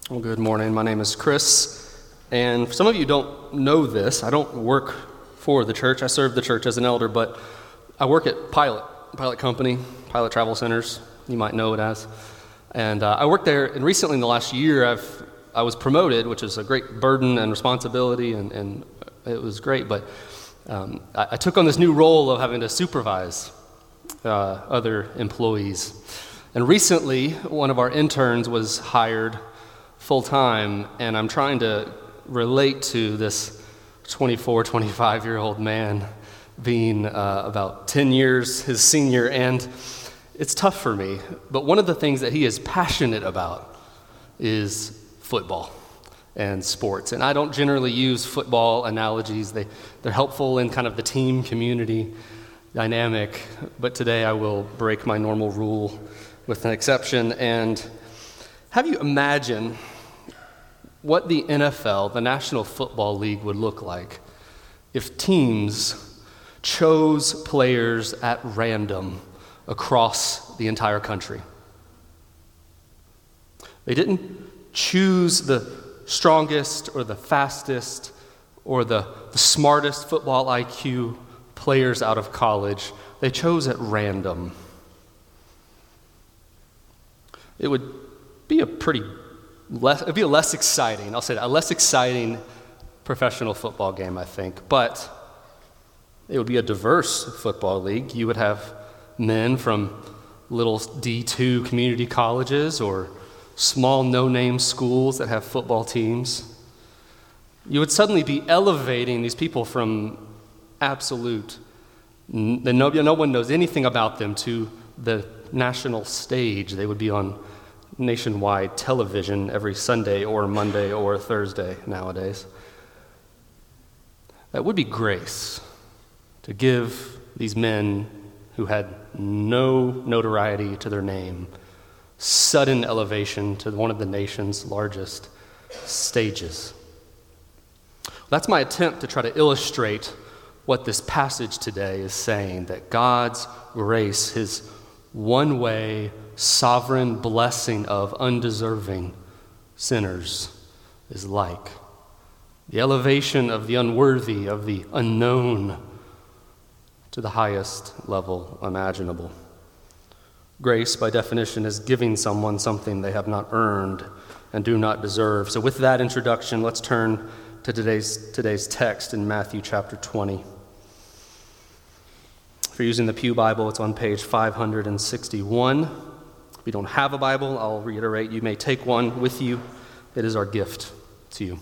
Well, good morning. My name is Chris, and for some of you don't know this, I don't work for the church. I serve the church as an elder, but I work at Pilot Company, Pilot Travel Centers, you might know it as. And I work there, and recently in the last year, I was promoted, which is a great burden and responsibility, and it was great, but I took on this new role of having to supervise other employees. And recently, one of our interns was hired full-time, and I'm trying to relate to this 24, 25-year-old man being about 10 years his senior, and it's tough for me. But one of the things that he is passionate about is football and sports. And I don't generally use football analogies. They're helpful in kind of the team community dynamic, but today I will break my normal rule with an exception and have you imagine what the NFL, the National Football League, would look like if teams chose players at random across the entire country. They didn't choose the strongest or the fastest or the smartest football IQ players out of college. They chose at random. It would be it'd be a less exciting, I'll say that, a less exciting professional football game, I think. But it would be a diverse football league. You would have men from little D2 community colleges or small no-name schools that have football teams. You would suddenly be elevating these people from absolute, no one knows anything about them, to the national stage. They would be on nationwide television every Sunday or Monday or Thursday nowadays. That would be grace to give these men who had no notoriety to their name sudden elevation to one of the nation's largest stages. That's my attempt to try to illustrate what this passage today is saying, that God's grace, his one-way, sovereign blessing of undeserving sinners is like. The elevation of the unworthy, of the unknown, to the highest level imaginable. Grace, by definition, is giving someone something they have not earned and do not deserve. So with that introduction, let's turn to today's text in Matthew chapter 20. If you're using the Pew Bible, it's on page 561. If you don't have a Bible, I'll reiterate, you may take one with you. It is our gift to you.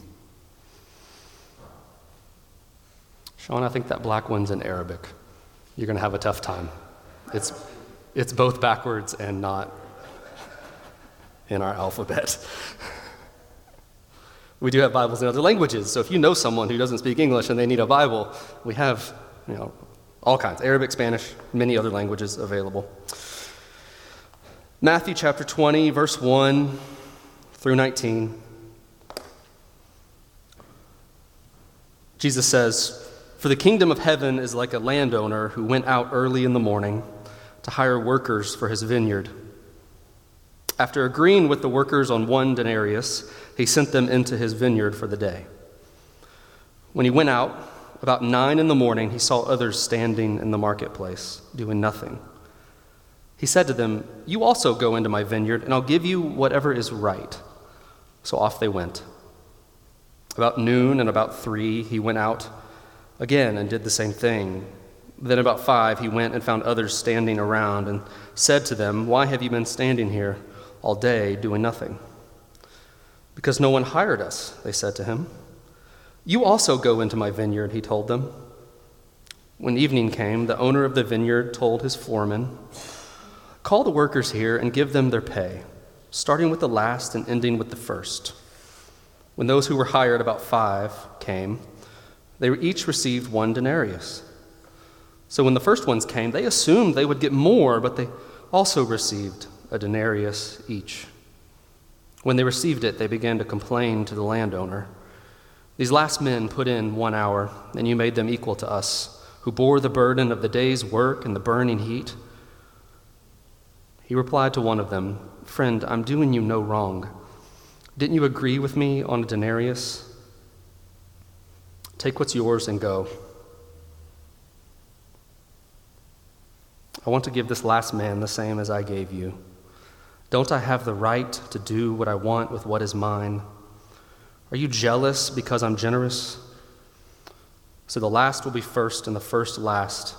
Sean, I think that black one's in Arabic. You're going to have a tough time. It's both backwards and not in our alphabet. We do have Bibles in other languages, so if you know someone who doesn't speak English and they need a Bible, we have, all kinds, Arabic, Spanish, many other languages available. Matthew chapter 20, verse 1 through 19. Jesus says, "For the kingdom of heaven is like a landowner who went out early in the morning to hire workers for his vineyard. After agreeing with the workers on 1 denarius, he sent them into his vineyard for the day. When he went out, about 9 in the morning, he saw others standing in the marketplace, doing nothing. He said to them, 'You also go into my vineyard, and I'll give you whatever is right.' So off they went. About noon and about 3, he went out again and did the same thing. Then about 5, he went and found others standing around and said to them, 'Why have you been standing here all day doing nothing?' 'Because no one hired us,' they said to him. 'You also go into my vineyard,' he told them. When evening came, the owner of the vineyard told his foreman, 'Call the workers here and give them their pay, starting with the last and ending with the first.' When those who were hired, about 5, came, they each received 1 denarius. So when the first ones came, they assumed they would get more, but they also received a denarius each. When they received it, they began to complain to the landowner, 'These last men put in 1 hour, and you made them equal to us, who bore the burden of the day's work and the burning heat.' He replied to one of them, 'Friend, I'm doing you no wrong. Didn't you agree with me on a denarius? Take what's yours and go. I want to give this last man the same as I gave you. Don't I have the right to do what I want with what is mine? Are you jealous because I'm generous? So the last will be first and the first last.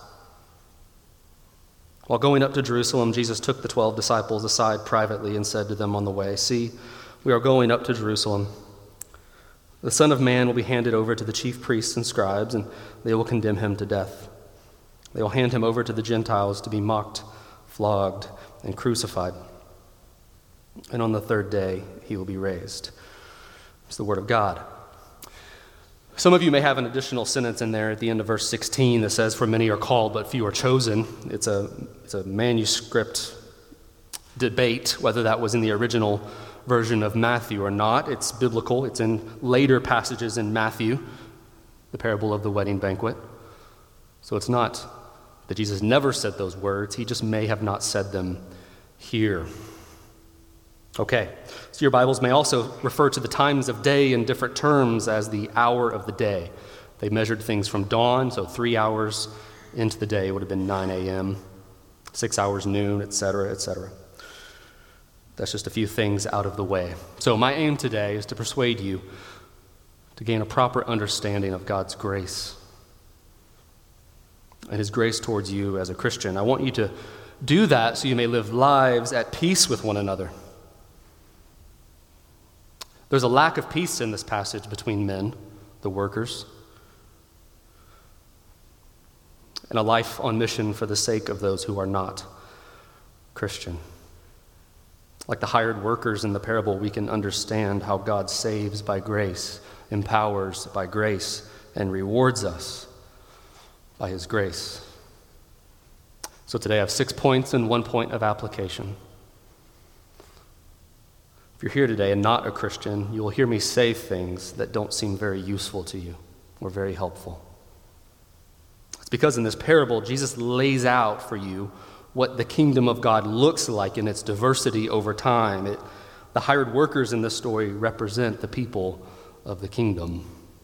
While going up to Jerusalem, Jesus took the 12 disciples aside privately and said to them on the way, "See, we are going up to Jerusalem. The Son of Man will be handed over to the chief priests and scribes, and they will condemn him to death. They will hand him over to the Gentiles to be mocked, flogged, and crucified. And on the third day, he will be raised." It's the word of God. Some of you may have an additional sentence in there at the end of verse 16 that says, "For many are called, but few are chosen." It's a manuscript debate whether that was in the original version of Matthew or not. It's biblical. It's in later passages in Matthew, the parable of the wedding banquet. So it's not that Jesus never said those words. He just may have not said them here. Okay, so your Bibles may also refer to the times of day in different terms as the hour of the day. They measured things from dawn, so 3 hours into the day would have been 9 a.m., 6 hours noon, etc., etc. That's just a few things out of the way. So my aim today is to persuade you to gain a proper understanding of God's grace and his grace towards you as a Christian. I want you to do that so you may live lives at peace with one another. There's a lack of peace in this passage between men, the workers, and a life on mission for the sake of those who are not Christian. Like the hired workers in the parable, we can understand how God saves by grace, empowers by grace, and rewards us by his grace. So today I have 6 points and 1 point of application. If you're here today and not a Christian, you will hear me say things that don't seem very useful to you or very helpful. It's because in this parable, Jesus lays out for you what the kingdom of God looks like in its diversity over time. The hired workers in this story represent the people of the kingdom.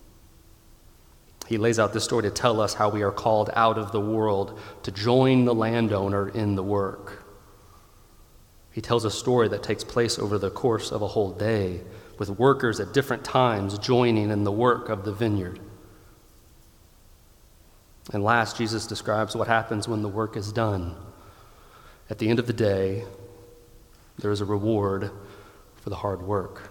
He lays out this story to tell us how we are called out of the world to join the landowner in the work. He tells a story that takes place over the course of a whole day, with workers at different times joining in the work of the vineyard. And last, Jesus describes what happens when the work is done. At the end of the day, there is a reward for the hard work.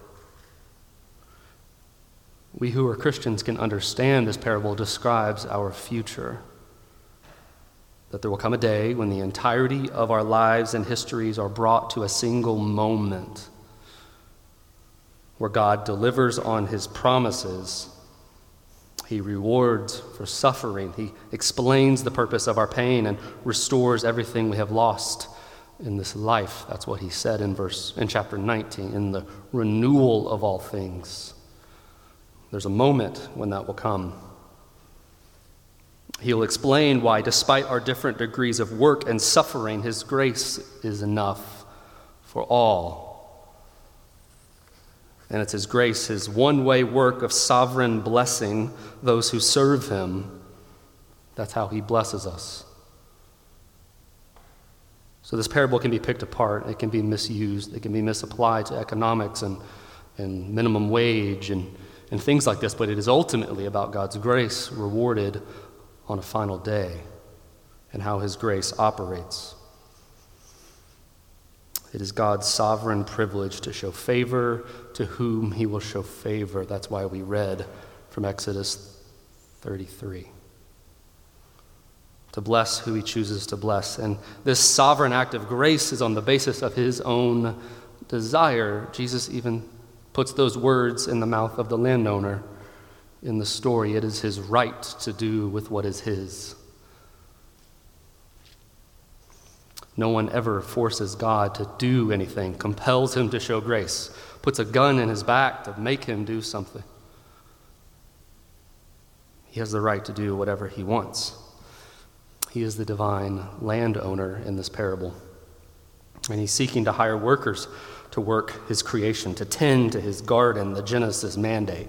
We who are Christians can understand this parable describes our future. That there will come a day when the entirety of our lives and histories are brought to a single moment where God delivers on his promises. He rewards for suffering. He explains the purpose of our pain and restores everything we have lost in this life. That's what he said in chapter 19, in the renewal of all things. There's a moment when that will come. He'll explain why, despite our different degrees of work and suffering, his grace is enough for all. And it's his grace, his one-way work of sovereign blessing those who serve him. That's how he blesses us. So this parable can be picked apart. It can be misused. It can be misapplied to economics and minimum wage and things like this. But it is ultimately about God's grace rewarded on a final day and how his grace operates. It is God's sovereign privilege to show favor to whom he will show favor. That's why we read from Exodus 33. To bless who he chooses to bless. And this sovereign act of grace is on the basis of his own desire. Jesus even puts those words in the mouth of the landowner in the story. It is his right to do with what is his. No one ever forces God to do anything, compels him to show grace, puts a gun in his back to make him do something. He has the right to do whatever he wants. He is the divine landowner in this parable. And he's seeking to hire workers to work his creation, to tend to his garden, the Genesis mandate.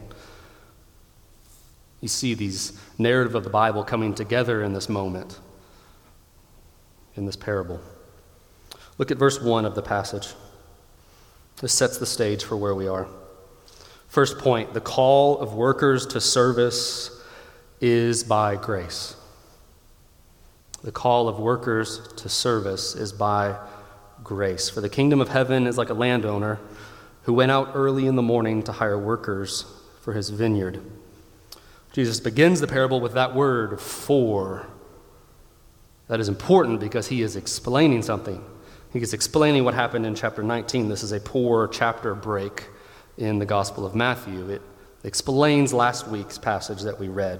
You see these narrative of the Bible coming together in this moment, in this parable. Look at verse 1 of the passage. This sets the stage for where we are. First point, the call of workers to service is by grace. The call of workers to service is by grace. For the kingdom of heaven is like a landowner who went out early in the morning to hire workers for his vineyard. Jesus begins the parable with that word, for. That is important because he is explaining something. He is explaining what happened in chapter 19. This is a poor chapter break in the Gospel of Matthew. It explains last week's passage that we read.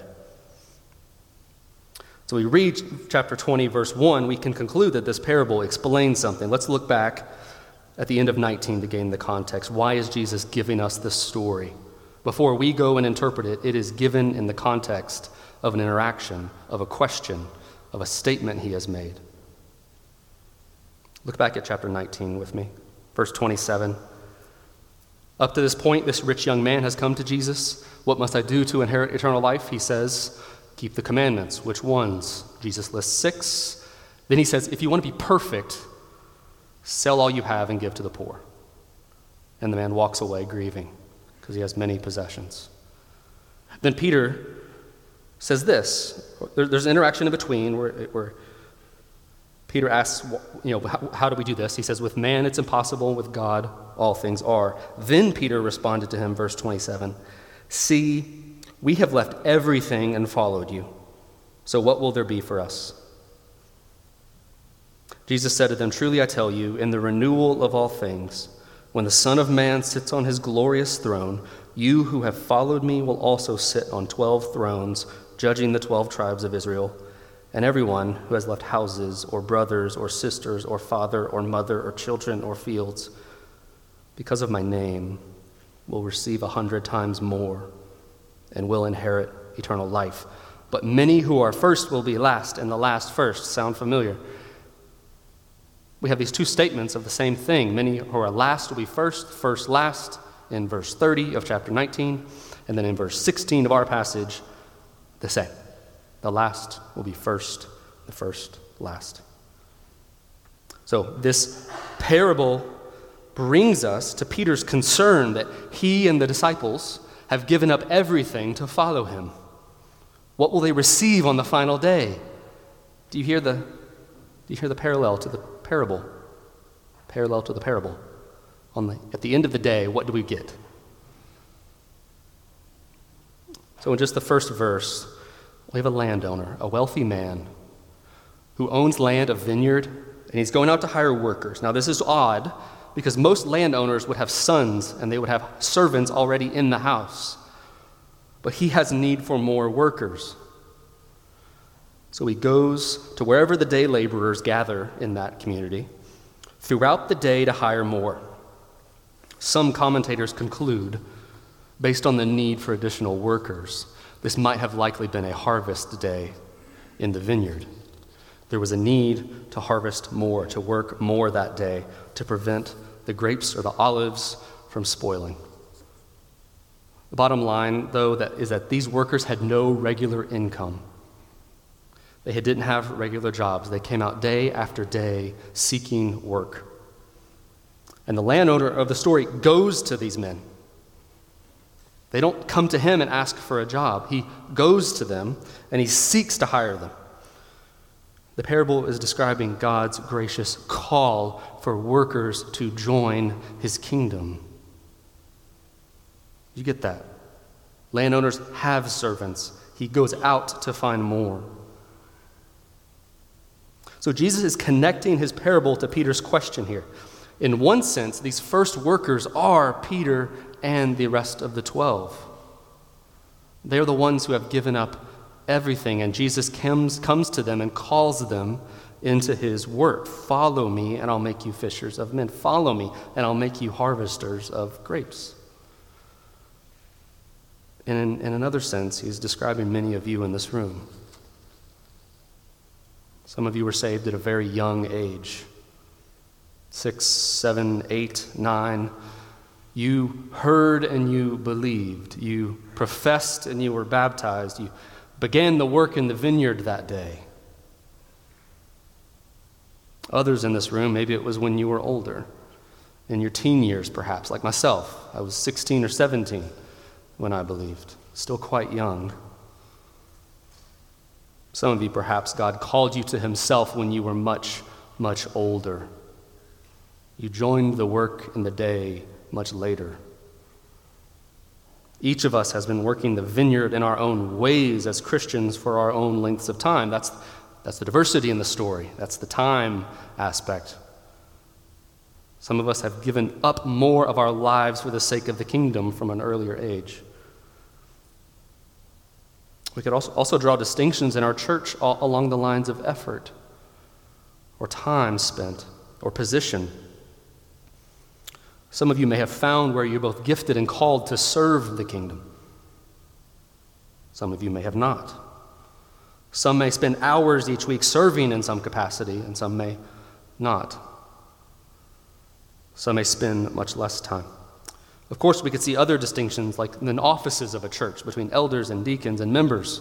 So we read chapter 20, verse 1. We can conclude that this parable explains something. Let's look back at the end of 19 to gain the context. Why is Jesus giving us this story? Before we go and interpret it, it is given in the context of an interaction, of a question, of a statement he has made. Look back at chapter 19 with me, verse 27. Up to this point, this rich young man has come to Jesus. What must I do to inherit eternal life? He says, keep the commandments. Which ones? Jesus lists 6. Then he says, if you want to be perfect, sell all you have and give to the poor. And the man walks away grieving because he has many possessions. Then Peter says this. There's an interaction in between where Peter asks, how do we do this? He says, with man it's impossible, with God all things are. Then Peter responded to him, verse 27, see, we have left everything and followed you. So what will there be for us? Jesus said to them, truly I tell you, in the renewal of all things, when the Son of Man sits on his glorious throne, you who have followed me will also sit on 12 thrones, judging the 12 tribes of Israel. And everyone who has left houses or brothers or sisters or father or mother or children or fields, because of my name, will receive 100 times more and will inherit eternal life. But many who are first will be last, and the last first. Sound familiar? We have these two statements of the same thing. Many who are last will be first, first last, in verse 30 of chapter 19, and then in verse 16 of our passage, the same. The last will be first, the first last. So this parable brings us to Peter's concern that he and the disciples have given up everything to follow him. What will they receive on the final day? Do you hear the parallel to the parable? Parallel to the parable. At the end of the day, what do we get? So in just the first verse, we have a landowner, a wealthy man, who owns land, a vineyard, and he's going out to hire workers. Now this is odd, because most landowners would have sons, and they would have servants already in the house. But he has need for more workers. So he goes to wherever the day laborers gather in that community throughout the day to hire more. Some commentators conclude, based on the need for additional workers, this might have likely been a harvest day in the vineyard. There was a need to harvest more, to work more that day, to prevent the grapes or the olives from spoiling. The bottom line, though, is that these workers had no regular income. They didn't have regular jobs. They came out day after day seeking work. And the landowner of the story goes to these men. They don't come to him and ask for a job. He goes to them and he seeks to hire them. The parable is describing God's gracious call for workers to join his kingdom. You get that? Landowners have servants. He goes out to find more. So Jesus is connecting his parable to Peter's question here. In one sense, these first workers are Peter and the rest of the 12. They're the ones who have given up everything, and Jesus comes to them and calls them into his work. Follow me, and I'll make you fishers of men. Follow me, and I'll make you harvesters of grapes. And in another sense, he's describing many of you in this room. Some of you were saved at a very young age. 6, 7, 8, 9. You heard and you believed. You professed and you were baptized. You began the work in the vineyard that day. Others in this room, maybe it was when you were older, in your teen years perhaps, like myself. I was 16 or 17 when I believed, still quite young. Some of you, perhaps, God called you to himself when you were much, much older. You joined the work in the day much later. Each of us has been working the vineyard in our own ways as Christians for our own lengths of time. That's the diversity in the story. That's the time aspect. Some of us have given up more of our lives for the sake of the kingdom from an earlier age. We could also draw distinctions in our church along the lines of effort, or time spent, or position. Some of you may have found where you're both gifted and called to serve the kingdom. Some of you may have not. Some may spend hours each week serving in some capacity, and some may not. Some may spend much less time. Of course, we could see other distinctions, like in the offices of a church, between elders and deacons and members.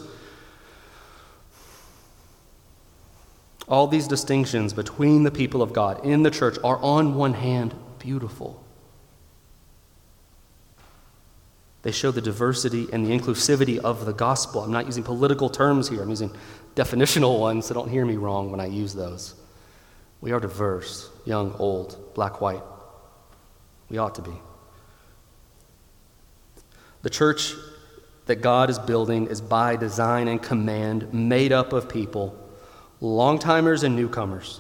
All these distinctions between the people of God in the church are, on one hand, beautiful. They show the diversity and the inclusivity of the gospel. I'm not using political terms here. I'm using definitional ones, so don't hear me wrong when I use those. We are diverse, young, old, black, white. We ought to be. The church that God is building is by design and command made up of people, long-timers and newcomers,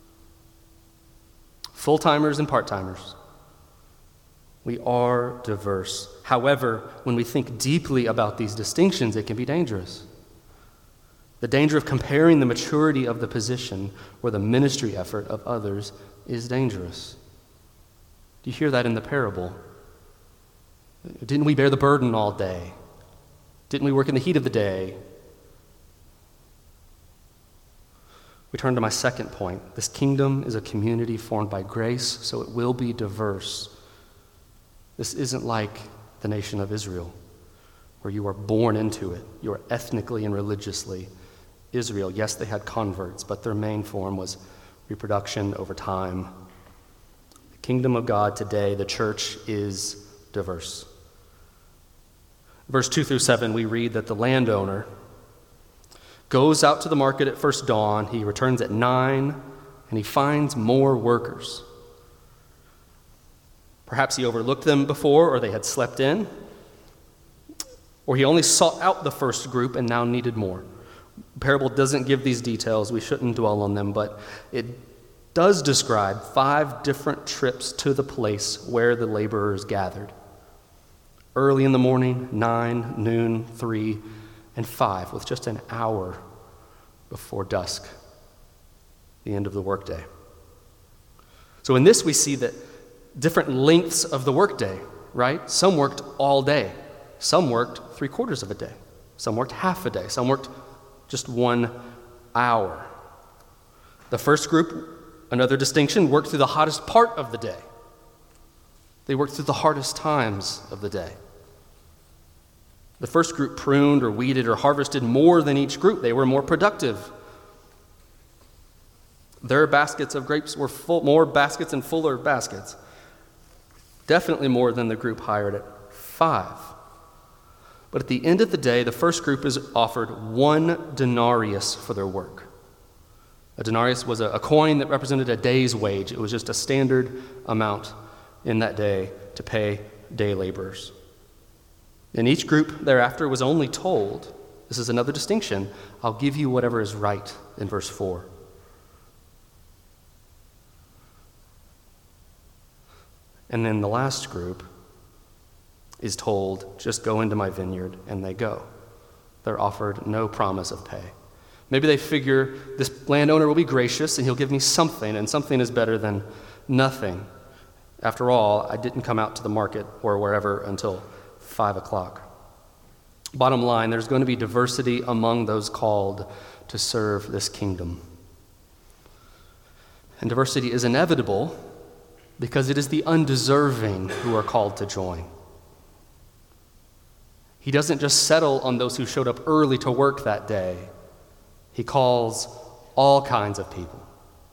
full-timers and part-timers. We are diverse. However, when we think deeply about these distinctions, it can be dangerous. The danger of comparing the maturity of the position or the ministry effort of others is dangerous. Do you hear that in the parable? Didn't we bear the burden all day? Didn't we work in the heat of the day? We turn to my second point. This kingdom is a community formed by grace, so it will be diverse. This isn't like the nation of Israel, where you are born into it. You are ethnically and religiously Israel. Yes, they had converts, but their main form was reproduction over time. The kingdom of God today, the church, is diverse. Verse 2 through 7, we read that the landowner goes out to the market at first dawn. He returns at 9, and he finds more workers. Perhaps he overlooked them before, or they had slept in, or he only sought out the first group and now needed more. The parable doesn't give these details. We shouldn't dwell on them, but it does describe 5 different trips to the place where the laborers gathered. Early in the morning, 9, noon, 3, and 5, with just an hour before dusk, the end of the workday. So in this we see that different lengths of the workday, right? Some worked all day. Some worked 3/4 of a day. Some worked half a day. Some worked just 1 hour. The first group, another distinction, worked through the hottest part of the day. They worked through the hardest times of the day. The first group pruned or weeded or harvested more than each group. They were more productive. Their baskets of grapes were full, more baskets and fuller baskets. Definitely more than the group hired at 5. But at the end of the day, the first group is offered 1 denarius for their work. A denarius was a coin that represented a day's wage. It was just a standard amount in that day to pay day laborers. And each group thereafter was only told, this is another distinction, I'll give you whatever is right in verse 4. And then the last group is told, just go into my vineyard, and they go. They're offered no promise of pay. Maybe they figure this landowner will be gracious and he'll give me something, and something is better than nothing. After all, I didn't come out to the market or wherever until 5 o'clock. Bottom line, there's going to be diversity among those called to serve this kingdom. And diversity is inevitable because it is the undeserving who are called to join. He doesn't just settle on those who showed up early to work that day. He calls all kinds of people.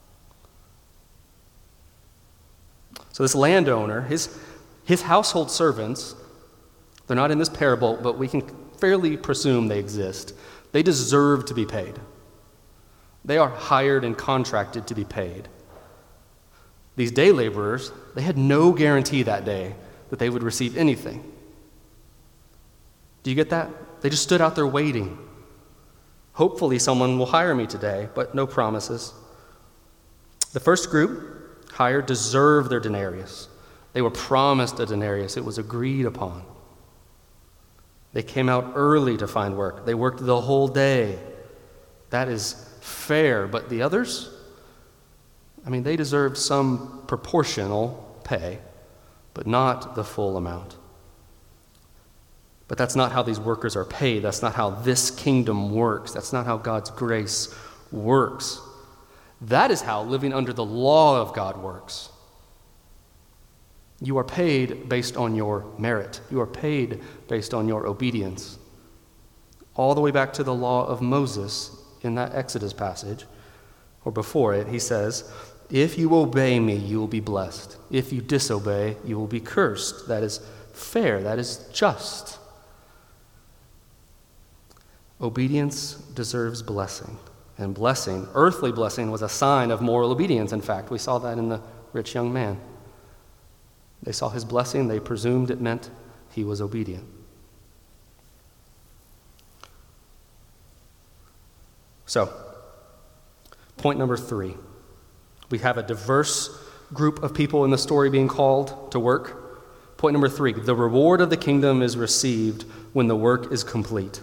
So this landowner, his household servants, they're not in this parable, but we can fairly presume they exist. They deserve to be paid. They are hired and contracted to be paid. These day laborers, they had no guarantee that day that they would receive anything. Do you get that? They just stood out there waiting. Hopefully someone will hire me today, but no promises. The first group hired deserved their denarius. They were promised a denarius. It was agreed upon. They came out early to find work. They worked the whole day. That is fair. But the others, they deserved some proportional pay, but not the full amount. But that's not how these workers are paid. That's not how this kingdom works. That's not how God's grace works. That is how living under the law of God works. You are paid based on your merit. You are paid based on your obedience. All the way back to the law of Moses in that Exodus passage, or before it, he says, if you obey me, you will be blessed. If you disobey, you will be cursed. That is fair. That is just. Obedience deserves blessing. And blessing, earthly blessing, was a sign of moral obedience. In fact, we saw that in the rich young man. They saw his blessing. They presumed it meant he was obedient. So, point number 3. We have a diverse group of people in the story being called to work. Point number 3, the reward of the kingdom is received when the work is complete.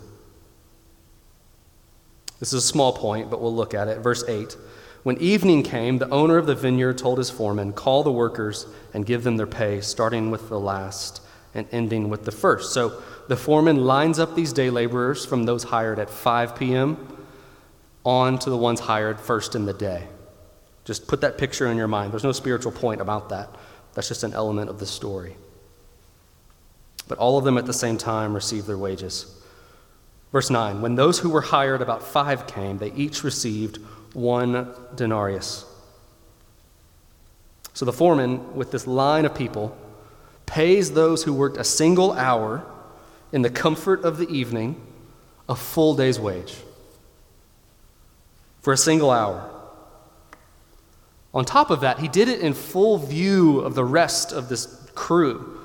This is a small point, but we'll look at it. Verse 8. When evening came, the owner of the vineyard told his foreman, call the workers and give them their pay, starting with the last and ending with the first. So the foreman lines up these day laborers from those hired at 5 p.m. on to the ones hired first in the day. Just put that picture in your mind. There's no spiritual point about that. That's just an element of the story. But all of them at the same time received their wages. Verse 9, when those who were hired about 5 came, they each received 1 denarius. So the foreman, with this line of people, pays those who worked a single hour in the comfort of the evening a full day's wage for a single hour. On top of that, he did it in full view of the rest of this crew,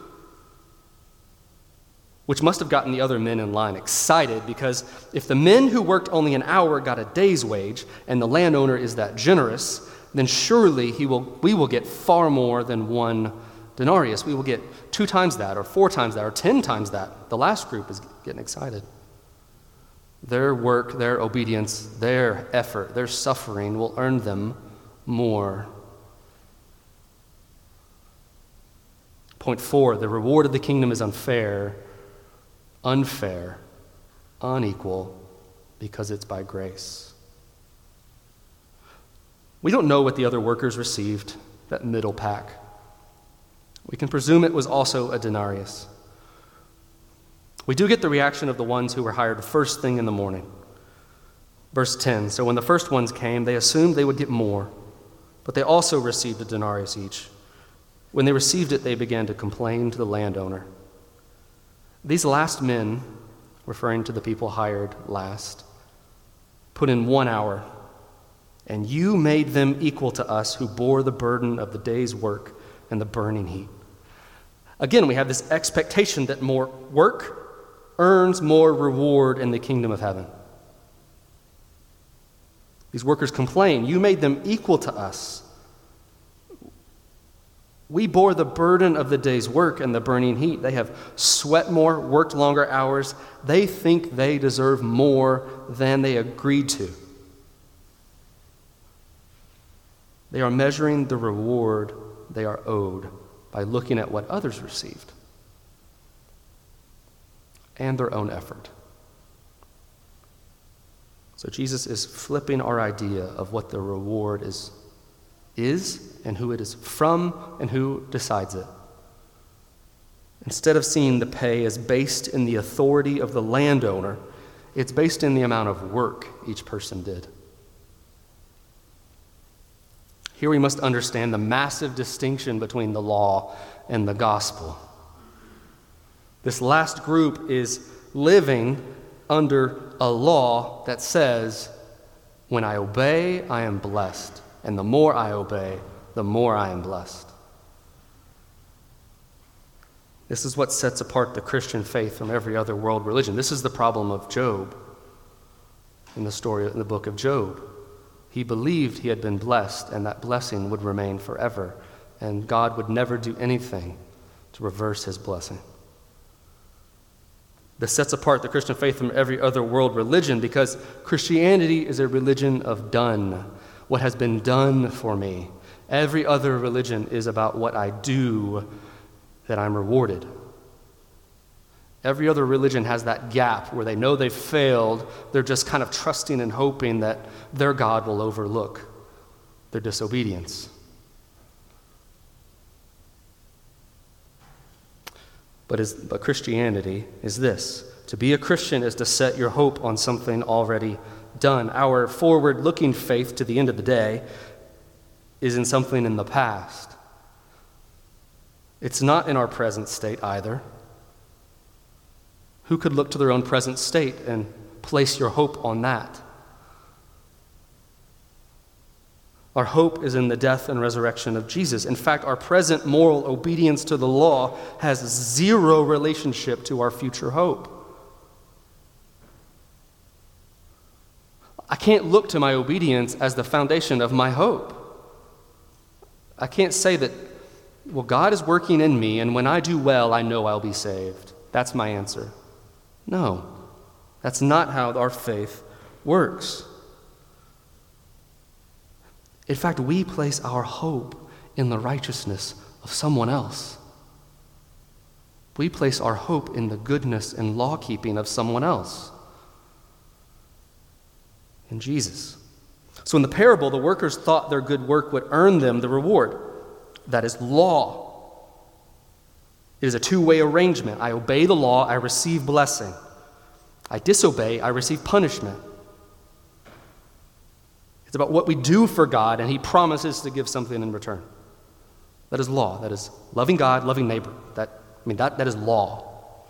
which must have gotten the other men in line excited, because if the men who worked only an hour got a day's wage and the landowner is that generous, then surely we will get far more than 1 denarius. We will get 2 times that, or 4 times that, or 10 times that. The last group is getting excited. Their work, their obedience, their effort, their suffering will earn them more. Point 4, the reward of the kingdom is unfair, unequal, because it's by grace. We don't know what the other workers received, that middle pack. We can presume it was also a denarius. We do get the reaction of the ones who were hired first thing in the morning. Verse 10, so when the first ones came, they assumed they would get more, but they also received a denarius each. When they received it, they began to complain to the landowner. These last men, referring to the people hired last, put in 1 hour, and you made them equal to us who bore the burden of the day's work and the burning heat. Again, we have this expectation that more work earns more reward in the kingdom of heaven. These workers complain, you made them equal to us. We bore the burden of the day's work and the burning heat. They have sweat more, worked longer hours. They think they deserve more than they agreed to. They are measuring the reward they are owed by looking at what others received and their own effort. So Jesus is flipping our idea of what the reward is is and who it is from and who decides it. Instead of seeing the pay as based in the authority of the landowner, it's based in the amount of work each person did. Here we must understand the massive distinction between the law and the gospel. This last group is living under a law that says, when I obey, I am blessed, and the more I obey, the more I am blessed. This is what sets apart the Christian faith from every other world religion. This is the problem of Job in the book of Job. He believed he had been blessed, and that blessing would remain forever, and God would never do anything to reverse his blessing. This sets apart the Christian faith from every other world religion because Christianity is a religion of done, what has been done for me. Every other religion is about what I do that I'm rewarded. Every other religion has that gap where they know they've failed. They're just kind of trusting and hoping that their God will overlook their disobedience. But Christianity is this. To be a Christian is to set your hope on something already done. Our forward-looking faith to the end of the day is in something in the past. It's not in our present state either. Who could look to their own present state and place your hope on that? Our hope is in the death and resurrection of Jesus. In fact, our present moral obedience to the law has zero relationship to our future hope. I can't look to my obedience as the foundation of my hope. I can't say that, well, God is working in me, and when I do well, I know I'll be saved. That's my answer. No, that's not how our faith works. In fact, we place our hope in the righteousness of someone else. We place our hope in the goodness and law-keeping of someone else. In Jesus. So in the parable, the workers thought their good work would earn them the reward. That is law. It is a two-way arrangement. I obey the law, I receive blessing. I disobey, I receive punishment. It's about what we do for God, and he promises to give something in return. That is law. That is loving God, loving neighbor. That is law.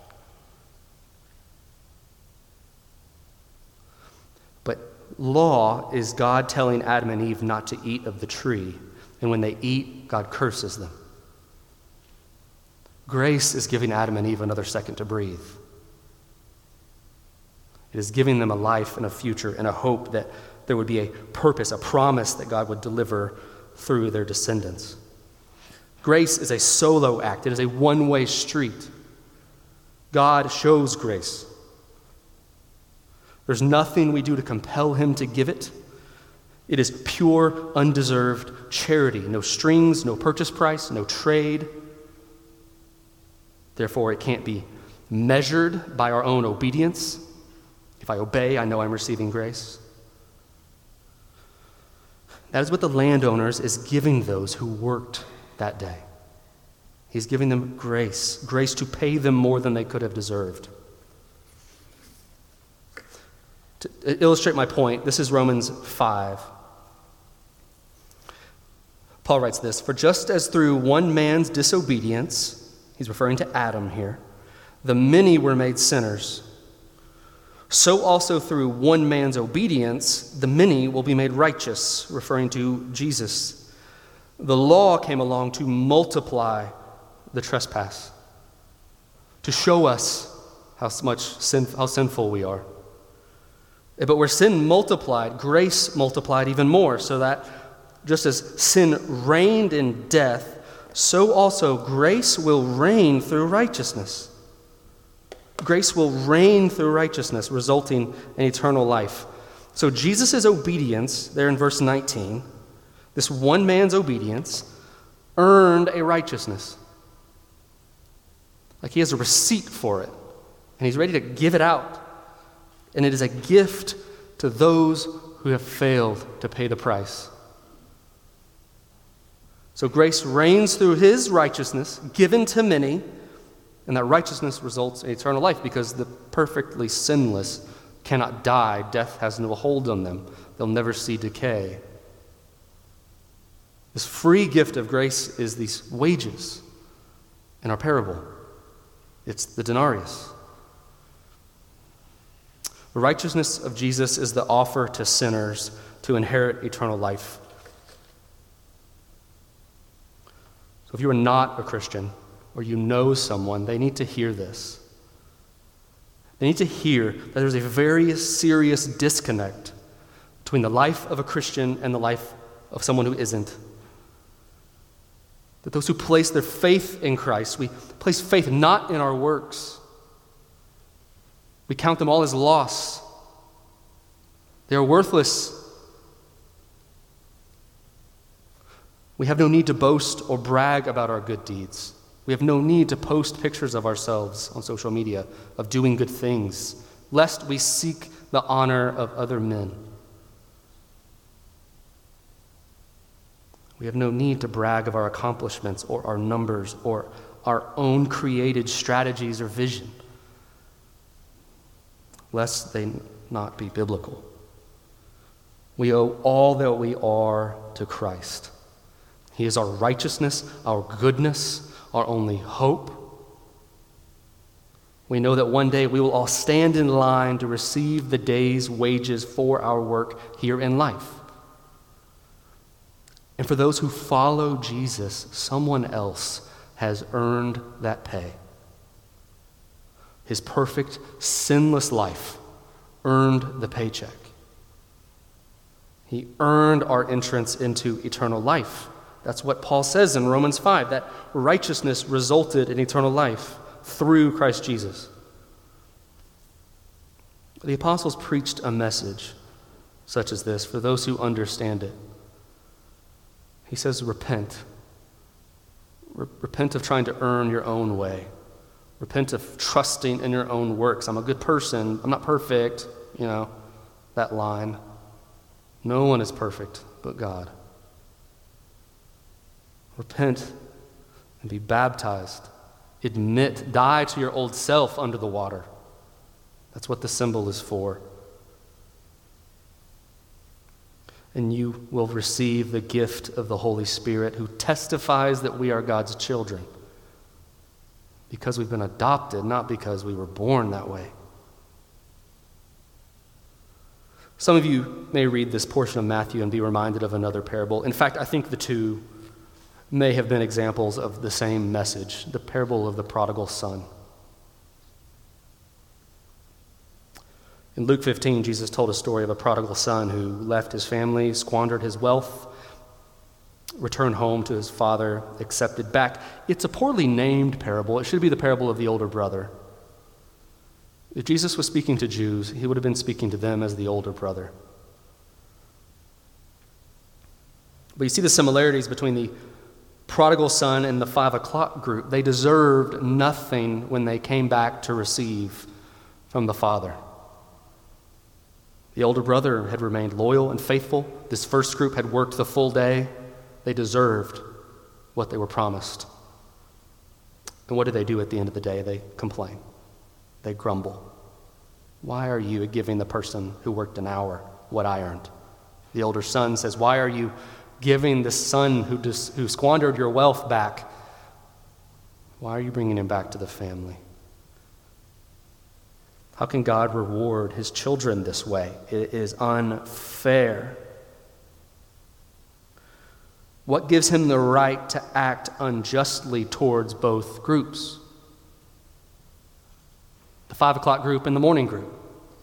But law is God telling Adam and Eve not to eat of the tree. And when they eat, God curses them. Grace is giving Adam and Eve another second to breathe. It is giving them a life and a future and a hope that there would be a purpose, a promise that God would deliver through their descendants. Grace is a solo act. It is a one-way street. God shows grace. There's nothing we do to compel him to give it. It is pure, undeserved charity. No strings, no purchase price, no trade. Therefore, it can't be measured by our own obedience. If I obey, I know I'm receiving grace. That is what the landowners is giving those who worked that day. He's giving them grace to pay them more than they could have deserved. To illustrate my point, this is Romans 5. Paul writes this, "For just as through one man's disobedience," he's referring to Adam here, "the many were made sinners, so also through one man's obedience, the many will be made righteous," referring to Jesus. The law came along to multiply the trespass, to show us how sinful we are. But where sin multiplied, grace multiplied even more, so that just as sin reigned in death, so also grace will reign through righteousness. Grace will reign through righteousness, resulting in eternal life. So Jesus' obedience, there in verse 19, this one man's obedience, earned a righteousness. Like he has a receipt for it, and he's ready to give it out. And it is a gift to those who have failed to pay the price. So grace reigns through his righteousness given to many, and that righteousness results in eternal life because the perfectly sinless cannot die. Death has no hold on them. They'll never see decay. This free gift of grace is these wages in our parable. It's the denarius. The righteousness of Jesus is the offer to sinners to inherit eternal life. So if you are not a Christian or you know someone, they need to hear this. They need to hear that there's a very serious disconnect between the life of a Christian and the life of someone who isn't. That those who place their faith in Christ, we place faith not in our works. We count them all as loss. They are worthless. We have no need to boast or brag about our good deeds. We have no need to post pictures of ourselves on social media of doing good things, lest we seek the honor of other men. We have no need to brag of our accomplishments or our numbers or our own created strategies or vision, lest they not be biblical. We owe all that we are to Christ. He is our righteousness, our goodness, our only hope. We know that one day we will all stand in line to receive the day's wages for our work here in life. And for those who follow Jesus, someone else has earned that pay. His perfect, sinless life earned the paycheck. He earned our entrance into eternal life. That's what Paul says in Romans 5, that righteousness resulted in eternal life through Christ Jesus. The apostles preached a message such as this for those who understand it. He says, repent. Repent of trying to earn your own way. Repent of trusting in your own works. I'm a good person. I'm not perfect. That line. No one is perfect but God. Repent and be baptized. Admit, die to your old self under the water. That's what the symbol is for. And you will receive the gift of the Holy Spirit who testifies that we are God's children. Because we've been adopted, not because we were born that way. Some of you may read this portion of Matthew and be reminded of another parable. In fact, I think the two may have been examples of the same message, the parable of the prodigal son. In Luke 15, Jesus told a story of a prodigal son who left his family, squandered his wealth, returned home to his father, accepted back. It's a poorly named parable. It should be the parable of the older brother. If Jesus was speaking to Jews, he would have been speaking to them as the older brother. But you see the similarities between the prodigal son and the 5 o'clock group. They deserved nothing when they came back to receive from the father. The older brother had remained loyal and faithful. This first group had worked the full day. They deserved what they were promised. And what do they do at the end of the day? They complain. They grumble. Why are you giving the person who worked an hour what I earned? The older son says, why are you giving the son who squandered your wealth back? Why are you bringing him back to the family? How can God reward his children this way? It is unfair. What gives him the right to act unjustly towards both groups? The 5 o'clock group and the morning group.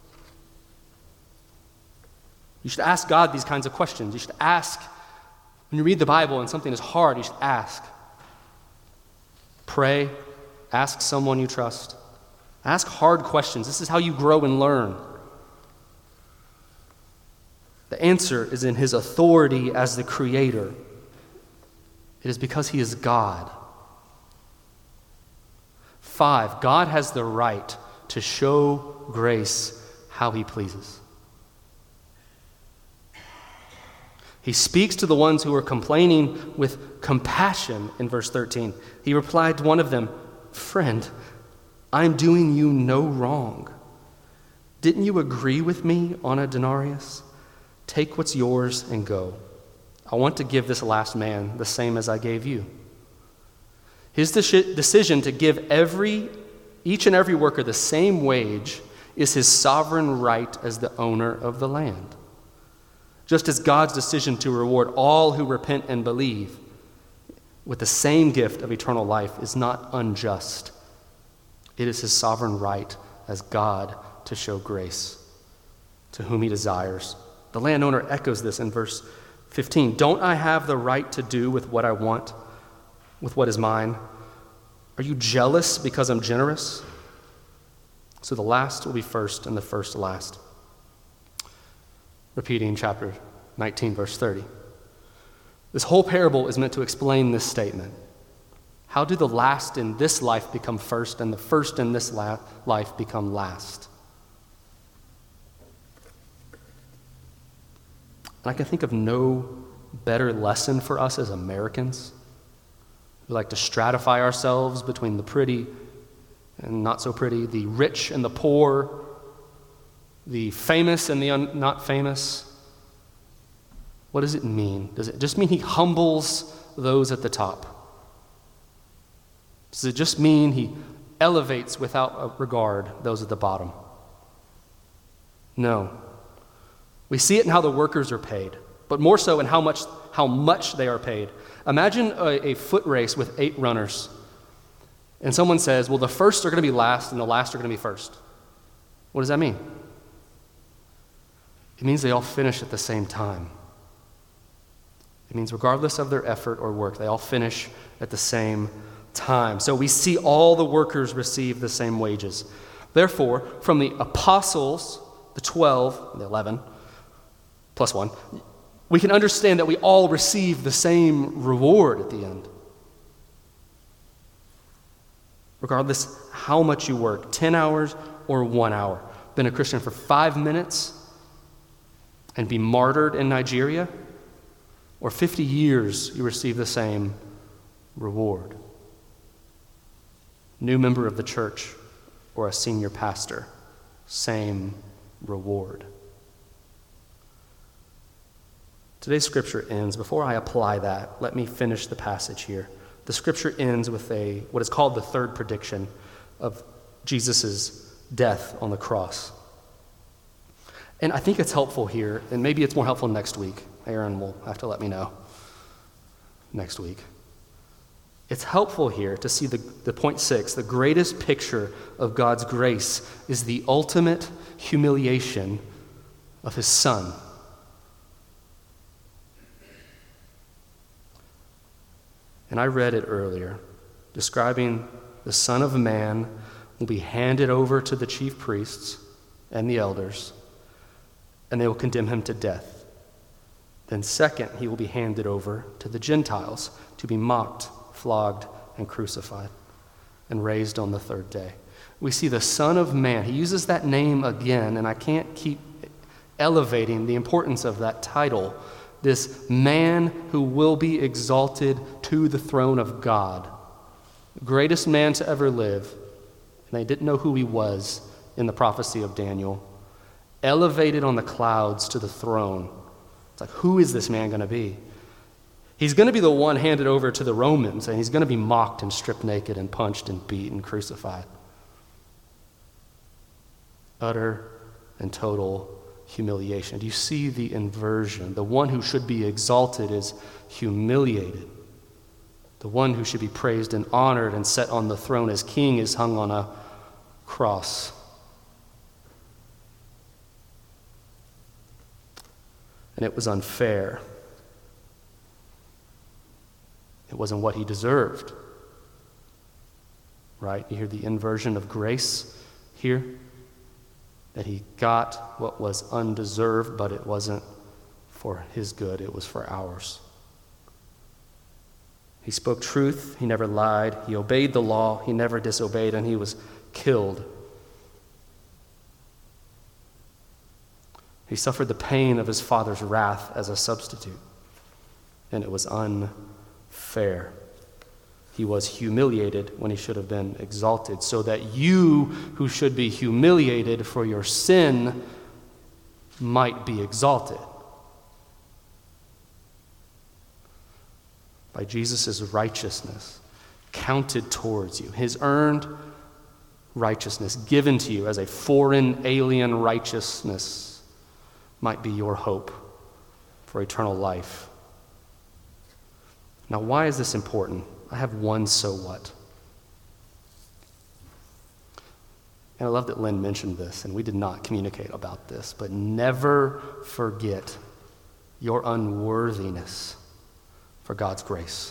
You should ask God these kinds of questions. You should ask, when you read the Bible and something is hard, you should ask. Pray. Ask someone you trust. Ask hard questions. This is how you grow and learn. The answer is in his authority as the Creator. It is because he is God. 5, God has the right to show grace how he pleases. He speaks to the ones who are complaining with compassion in verse 13. He replied to one of them, "Friend, I'm doing you no wrong. Didn't you agree with me on a denarius? Take what's yours and go. I want to give this last man the same as I gave you." His decision to give each and every worker the same wage is his sovereign right as the owner of the land. Just as God's decision to reward all who repent and believe with the same gift of eternal life is not unjust. It is his sovereign right as God to show grace to whom he desires. The landowner echoes this in verse 15. Don't I have the right to do with what I want, with what is mine? Are you jealous because I'm generous? So the last will be first and the first last. Repeating chapter 19, verse 30. This whole parable is meant to explain this statement. How do the last in this life become first and the first in this life become last? And I can think of no better lesson for us as Americans. We like to stratify ourselves between the pretty and not so pretty, the rich and the poor, the famous and the not famous. What does it mean? Does it just mean he humbles those at the top? Does it just mean he elevates without regard those at the bottom? No. We see it in how the workers are paid, but more so in how much they are paid. Imagine a foot race with 8 runners, and someone says, well, the first are going to be last and the last are going to be first. What does that mean? It means they all finish at the same time. It means regardless of their effort or work, they all finish at the same time. So we see all the workers receive the same wages. Therefore, from the apostles, the 12, the 11, plus 1, we can understand that we all receive the same reward at the end. Regardless how much you work, 10 hours or 1 hour. Been a Christian for 5 minutes and be martyred in Nigeria, or 50 years, you receive the same reward. New member of the church or a senior pastor, same reward. Today's scripture ends. Before I apply that, let me finish the passage here. The scripture ends with what is called the third prediction of Jesus' death on the cross. And I think it's helpful here, and maybe it's more helpful next week. Aaron will have to let me know next week. It's helpful here to see the point 6, the greatest picture of God's grace is the ultimate humiliation of his Son. And I read it earlier, describing the Son of Man will be handed over to the chief priests and the elders, and they will condemn him to death. Then second, he will be handed over to the Gentiles to be mocked, flogged, and crucified, and raised on the third day. We see the Son of Man. He uses that name again, and I can't keep elevating the importance of that title. This man who will be exalted to the throne of God. The greatest man to ever live. And they didn't know who he was in the prophecy of Daniel. Elevated on the clouds to the throne. It's like, who is this man going to be? He's going to be the one handed over to the Romans, and he's going to be mocked and stripped naked and punched and beat and crucified. Utter and total humiliation. Do you see the inversion? The one who should be exalted is humiliated. The one who should be praised and honored and set on the throne as king is hung on a cross. And it was unfair. It wasn't what he deserved. Right? You hear the inversion of grace here? That he got what was undeserved, but it wasn't for his good, it was for ours. He spoke truth, he never lied, he obeyed the law, he never disobeyed, and he was killed. He suffered the pain of his Father's wrath as a substitute. and it was unfair. He was humiliated when he should have been exalted, so that you who should be humiliated for your sin might be exalted. By Jesus' righteousness counted towards you, his earned righteousness given to you as a foreign, alien righteousness might be your hope for eternal life. Now, why is this important? I have one so what. And I love that Lynn mentioned this, and we did not communicate about this, but never forget your unworthiness for God's grace.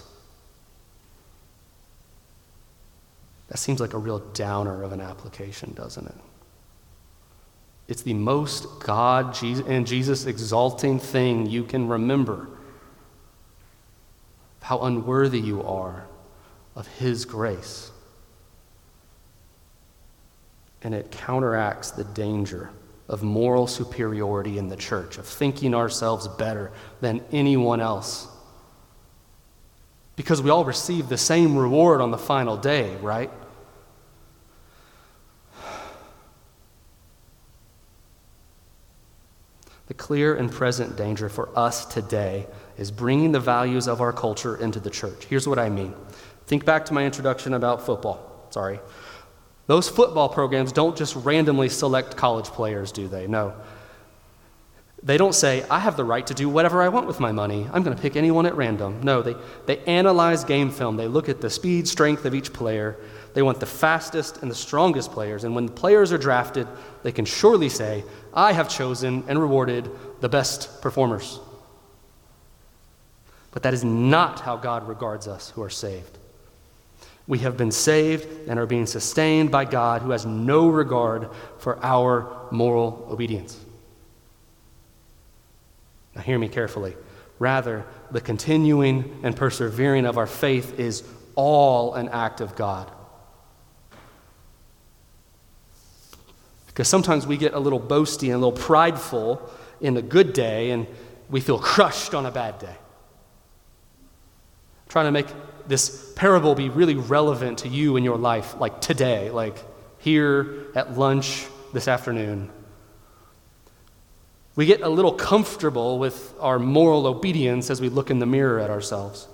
That seems like a real downer of an application, doesn't it? It's the most God and Jesus exalting thing you can remember. How unworthy you are of his grace. And it counteracts the danger of moral superiority in the church, of thinking ourselves better than anyone else. Because we all receive the same reward on the final day, right? The clear and present danger for us today is bringing the values of our culture into the church. Here's what I mean. Think back to my introduction about football. Those football programs don't just randomly select college players, do they? No. They don't say, I have the right to do whatever I want with my money. I'm going to pick anyone at random. No, they analyze game film. They look at the speed, strength of each player. They want the fastest and the strongest players. And when the players are drafted, they can surely say, I have chosen and rewarded the best performers. But that is not how God regards us who are saved. We have been saved and are being sustained by God, who has no regard for our moral obedience. Now hear me carefully. Rather, the continuing and persevering of our faith is all an act of God. Because sometimes we get a little boasty and a little prideful in a good day, and we feel crushed on a bad day. I'm trying to make this parable be really relevant to you in your life, like today, like here at lunch this afternoon. We get a little comfortable with our moral obedience as we look in the mirror at ourselves.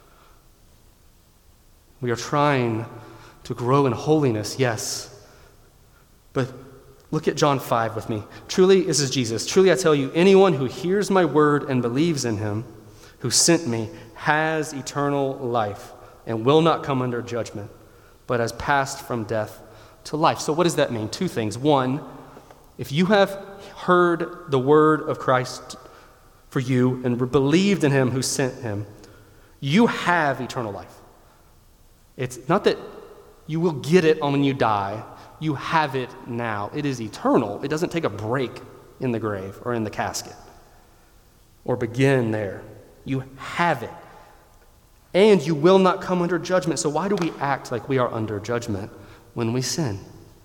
We are trying to grow in holiness, yes. But look at John 5 with me. Truly, this is Jesus. Truly, I tell you, anyone who hears my word and believes in him who sent me has eternal life and will not come under judgment, but has passed from death to life. So what does that mean? Two things. One, if you have heard the word of Christ for you and believed in him who sent him, you have eternal life. It's not that you will get it when you die. You have it now. It is eternal. It doesn't take a break in the grave or in the casket or begin there. You have it. And you will not come under judgment. So why do we act like we are under judgment when we sin?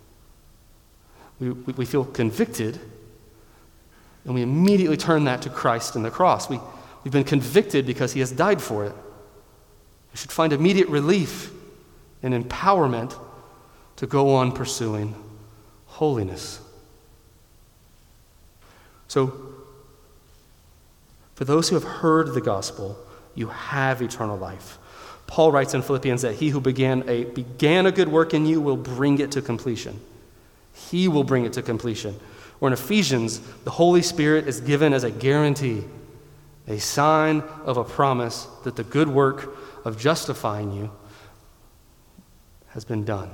We feel convicted, and we immediately turn that to Christ and the cross. We've been convicted because he has died for it. We should find immediate relief and empowerment to go on pursuing holiness. So, for those who have heard the gospel, you have eternal life. Paul writes in Philippians that he who began a good work in you will bring it to completion. He will bring it to completion. Or in Ephesians, the Holy Spirit is given as a guarantee, a sign of a promise that the good work of justifying you has been done.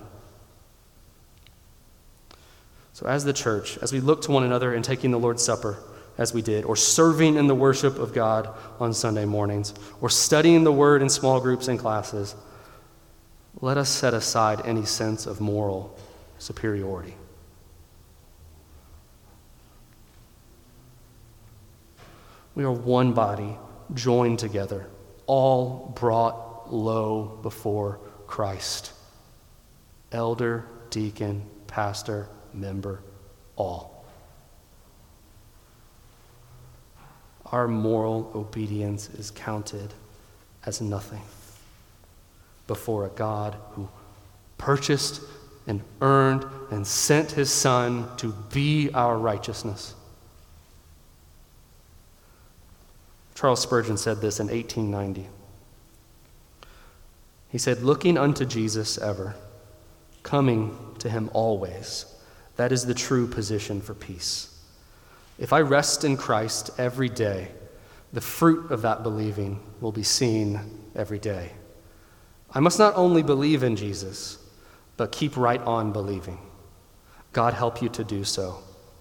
So as the church, as we look to one another in taking the Lord's Supper, as we did, or serving in the worship of God on Sunday mornings, or studying the Word in small groups and classes, let us set aside any sense of moral superiority. We are one body, joined together, all brought low before Christ. Elder, deacon, pastor, member, all. our moral obedience is counted as nothing before a God who purchased and earned and sent his Son to be our righteousness. Charles Spurgeon said this in 1890. He said, "Looking unto Jesus ever, coming to him always, that is the true position for peace. If I rest in Christ every day, the fruit of that believing will be seen every day. I must not only believe in Jesus, but keep right on believing. God help you to do so.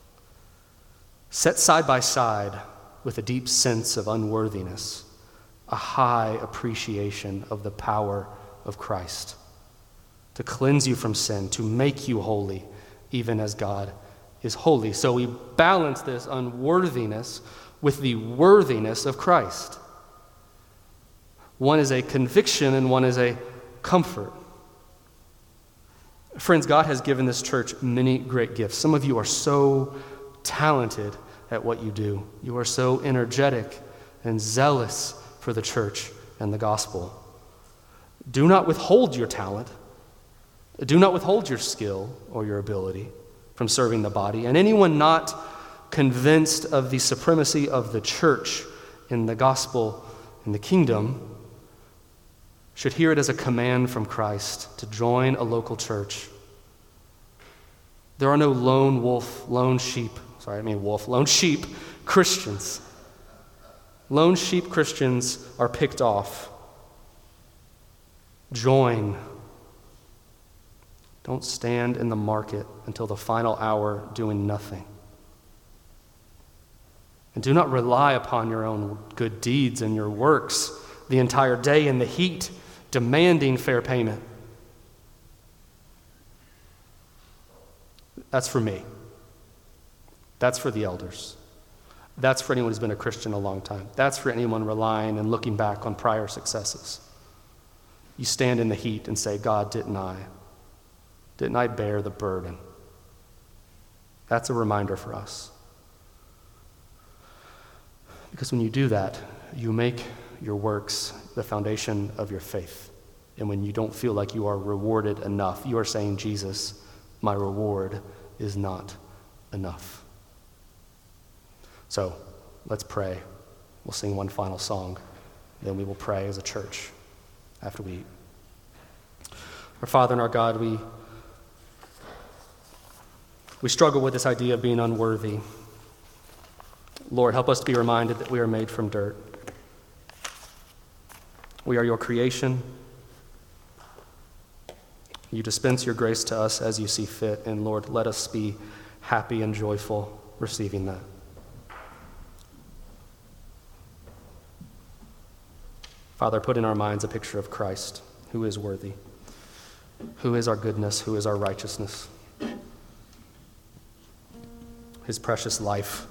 Set side by side with a deep sense of unworthiness, a high appreciation of the power of Christ to cleanse you from sin, to make you holy, even as God is holy." So we balance this unworthiness with the worthiness of Christ. One is a conviction and one is a comfort. Friends, God has given this church many great gifts. Some of you are so talented at what you do. You are so energetic and zealous for the church and the gospel. Do not withhold your talent. Do not withhold your skill or your ability from serving the body. And anyone not convinced of the supremacy of the church in the gospel, in the kingdom, should hear it as a command from Christ to join a local church. There are no lone sheep Christians. Lone sheep Christians are picked off. Join. Don't stand in the market until the final hour doing nothing. And do not rely upon your own good deeds and your works the entire day in the heat, demanding fair payment. That's for me. That's for the elders. That's for anyone who's been a Christian a long time. That's for anyone relying and looking back on prior successes. You stand in the heat and say, "God, didn't I bear the burden?" That's a reminder for us. Because when you do that, you make your works the foundation of your faith. And when you don't feel like you are rewarded enough, you are saying, "Jesus, my reward is not enough." So let's pray. We'll sing one final song. Then we will pray as a church after we eat. Our Father and our God, we struggle with this idea of being unworthy. Lord, help us to be reminded that we are made from dirt. We are your creation. You dispense your grace to us as you see fit, and Lord, let us be happy and joyful receiving that. Father, put in our minds a picture of Christ, who is worthy, who is our goodness, who is our righteousness, his precious life,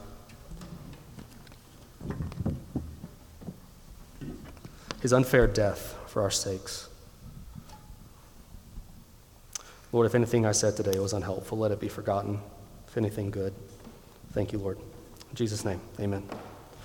his unfair death for our sakes. Lord, if anything I said today was unhelpful, let it be forgotten. If anything good, thank you, Lord. In Jesus' name, amen.